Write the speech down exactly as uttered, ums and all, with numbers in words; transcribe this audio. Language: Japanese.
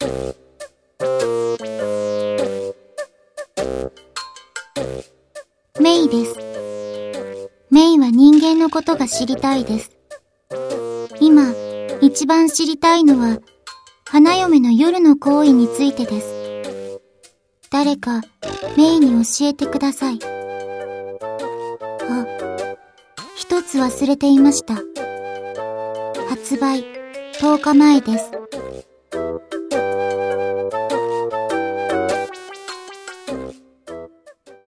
メイです。メイは人間のことが知りたいです。今、一番知りたいのは、花嫁の夜の行為についてです。誰か、メイに教えてください。あ、一つ忘れていました。発売とおかまえです。